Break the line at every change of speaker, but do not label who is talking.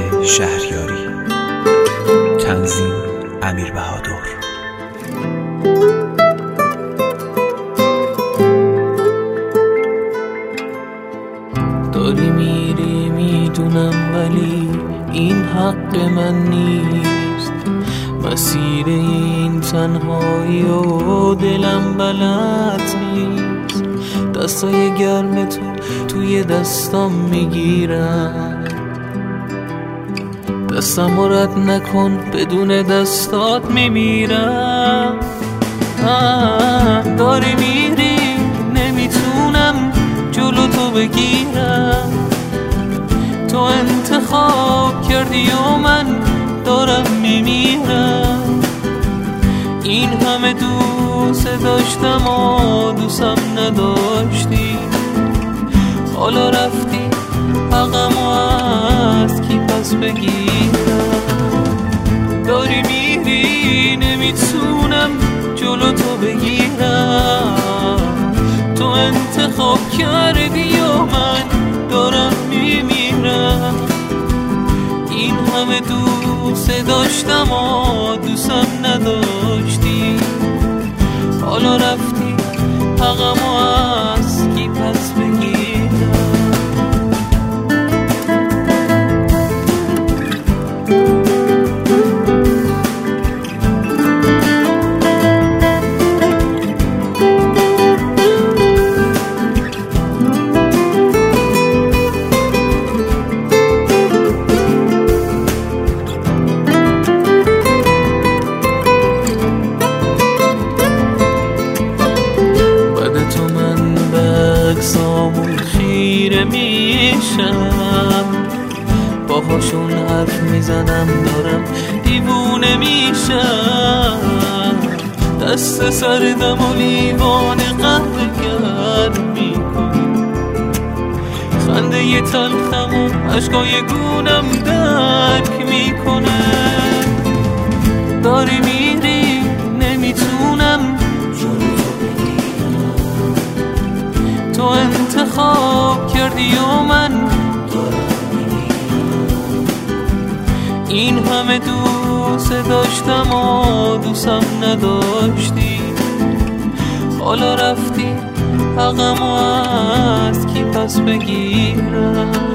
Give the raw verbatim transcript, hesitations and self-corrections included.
شهریاری. تنظیم امیر بهادر.
داری میری میدونم ولی این حق من نیست. مسیر این تنهایی و دلم بلد نیست. دستای گرم تو توی دستام میگیرم. دستم رد نکن بدون دستات میمیرم. داری میری نمیتونم جلو تو بگیرم. تو انتخاب کردی و من دارم میمیرم. این همه دوست داشتم و دوستم نداشتی. حالا رفتی حقمو از کی پس بگیرم. داری میری نمیتونم جلو تو بگیرم. تو انتخاب کردی و من دارم میمیرم. این همه دوست داشتم و دوستم نداشتی. حالا رفتی حقمو از کی پس بگیرم. باهاشون حرف میزنم دارم دیوونه میشم. دست سردم و لیوان قهوه گرم میکنی. خنده ی تلخم و عشقای گونم درک میکنه. داری میری نمیتونم جلو تو بگیرم. تو انتخاب کردی و من این همه دوست داشتم و دوستم نداشتی. حالا رفتی حقمو از کی پس بگیرم.